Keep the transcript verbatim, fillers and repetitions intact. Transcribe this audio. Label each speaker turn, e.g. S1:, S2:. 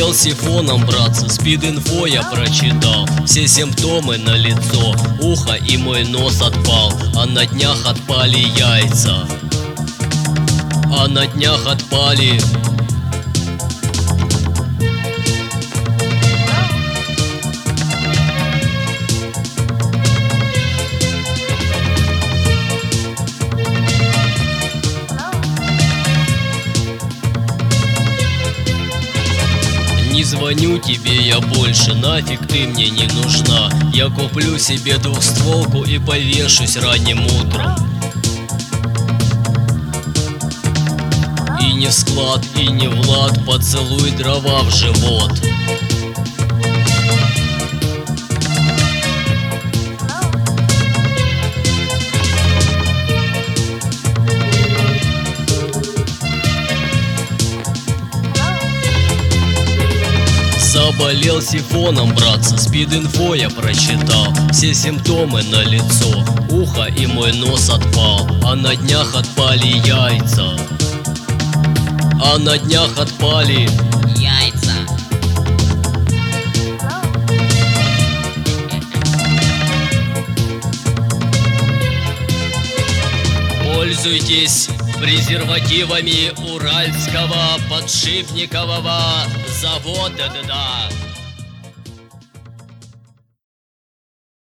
S1: Заболел сифоном, братцы, спид-инфо я прочитал. Все симптомы на лицо, ухо и мой нос отпал. А на днях отпали яйца. А на днях отпали. Не звоню тебе я больше, нафиг ты мне не нужна. Я куплю себе двухстволку и повешусь ранним утром. И не в склад, и не в лад, поцелуй дрова в живот. Заболел сифоном, братцы, спид-инфо я прочитал. Все симптомы на лицо, ухо и мой нос отпал. А на днях отпали яйца. А на днях отпали
S2: яйца.
S1: Пользуйтесь презервативами уральского подшипникового завода. Да-да-да.